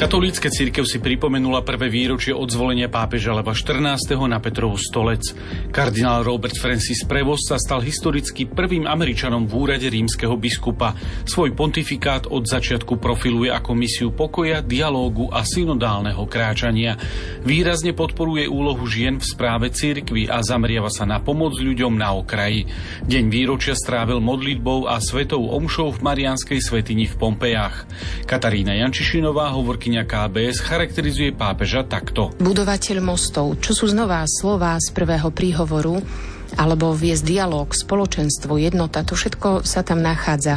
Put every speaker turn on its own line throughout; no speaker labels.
Katolícka cirkev si pripomenula prvé výročie od zvolenia pápeža Leva XIV. Na Petrov stolec. Kardinál Robert Francis Prevost sa stal historicky prvým Američanom v úrade rímskeho biskupa. Svoj pontifikát od začiatku profiluje ako misiu pokoja, dialógu a synodálneho kráčania. Výrazne podporuje úlohu žien v správe cirkvi a zameriava sa na pomoc ľuďom na okraji. Deň výročia strávil modlitbou a svetou omšou v Mariánskej svätyni v Pompejách. Katarína Jančišinová, hovorkyňa KBS, charakterizuje pápeža takto.
Budovateľ mostov, čo sú znova slová z prvého príhovoru, alebo viesť dialóg, spoločenstvo, jednota, to všetko sa tam nachádza.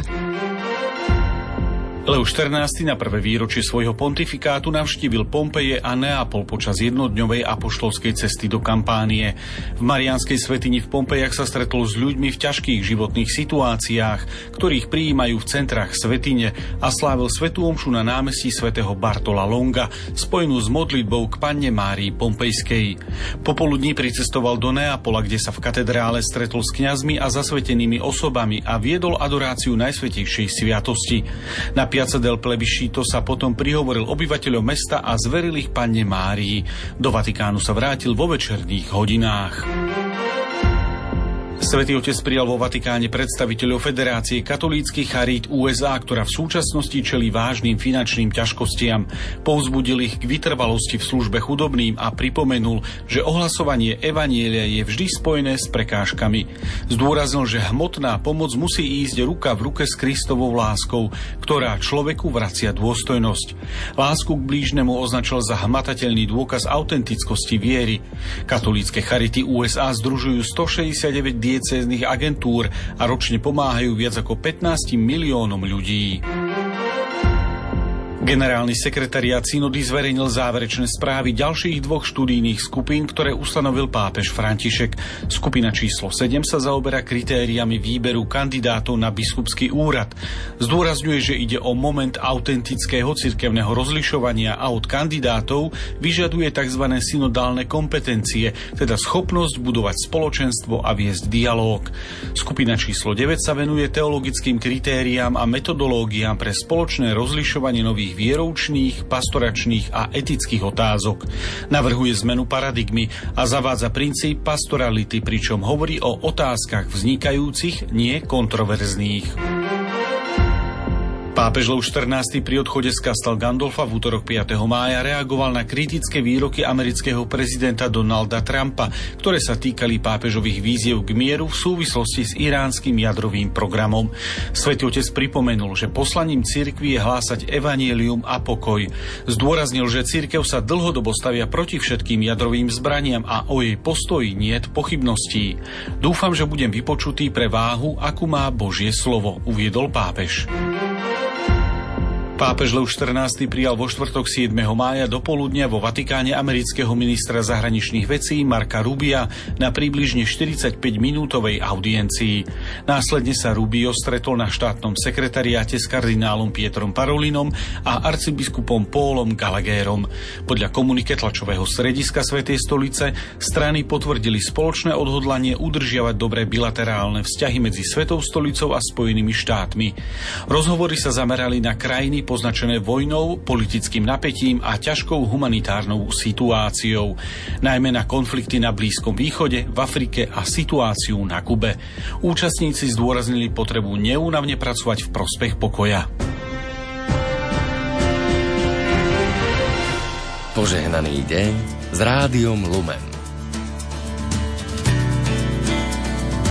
Leo XIV. Na prvé výročie svojho pontifikátu navštívil Pompeje a Neapol počas jednodňovej apoštolskej cesty do Kampánie. V Mariánskej svätyni v Pompejach sa stretol s ľuďmi v ťažkých životných situáciách, ktorých prijímajú v centrách svätyne, a slávil svätú omšu na námestí svätého Bartola Longa, spojenú s modlitbou k Panne Márii Pompejskej. Popoludní pricestoval do Neapola, kde sa v katedrále stretol s kňazmi a zasvetenými osobami a viedol adoráciu Najsvätejšej sviatosti. Na Piazza del Plebiscito sa potom prihovoril obyvateľom mesta a zveril ich Panne Márii. Do Vatikánu sa vrátil vo večerných hodinách. Svätý Otec prijal vo Vatikáne predstaviteľov Federácie katolíckych charít USA, ktorá v súčasnosti čelí vážnym finančným ťažkostiam. Povzbudil ich k vytrvalosti v službe chudobným a pripomenul, že ohlasovanie evanjelia je vždy spojené s prekážkami. Zdôraznil, že hmotná pomoc musí ísť ruka v ruke s Kristovou láskou, ktorá človeku vracia dôstojnosť. Lásku k blížnemu označil za hmatateľný dôkaz autentickosti viery. Katolícke charity USA združujú 169 diecéznych agentúr a ročne pomáhajú viac ako 15 miliónom ľudí. Generálny sekretariát synody zverejnil záverečné správy ďalších dvoch študijných skupín, ktoré ustanovil pápež František. Skupina číslo 7 sa zaoberá kritériami výberu kandidátov na biskupský úrad. Zdôrazňuje, že ide o moment autentického cirkevného rozlišovania a od kandidátov vyžaduje tzv. Synodálne kompetencie, teda schopnosť budovať spoločenstvo a viesť dialóg. Skupina číslo 9 sa venuje teologickým kritériám a metodológiám pre spoločné rozlišovanie nových vieroučných, pastoračných a etických otázok. Navrhuje zmenu paradigmy a zavádza princíp pastorality, pričom hovorí o otázkach vznikajúcich, nie kontroverzných. Pápež Leo XIV. Pri odchode z Castel Gandolfa v útorok 5. mája reagoval na kritické výroky amerického prezidenta Donalda Trumpa, ktoré sa týkali pápežových výziev k mieru v súvislosti s iránskym jadrovým programom. Svätý Otec pripomenul, že poslaním cirkvi je hlásať evanjelium a pokoj. Zdôraznil, že cirkev sa dlhodobo stavia proti všetkým jadrovým zbraniam a o jej postoji niet pochybností. Dúfam, že budem vypočutý pre váhu, akú má Božie slovo, uviedol pápež. Pápež Leo XIV. Prijal vo štvrtok 7. mája dopoludnia vo Vatikáne amerického ministra zahraničných vecí Marca Rubia na približne 45-minútovej audiencii. Následne sa Rubio stretol na štátnom sekretariáte s kardinálom Pietrom Parolinom a arcibiskupom Paulom Gallagherom. Podľa komunike tlačového strediska Svätej stolice strany potvrdili spoločné odhodlanie udržiavať dobré bilaterálne vzťahy medzi Svetou stolicou a Spojenými štátmi. Rozhovory sa zamerali na krajiny poznačené vojnou, politickým napätím a ťažkou humanitárnou situáciou, najmä na konflikty na Blízkom východe, v Afrike a situáciu na Kube. Účastníci zdôraznili potrebu neúnavne pracovať v prospech pokoja.
Požehnaný deň s Rádiom Lumen.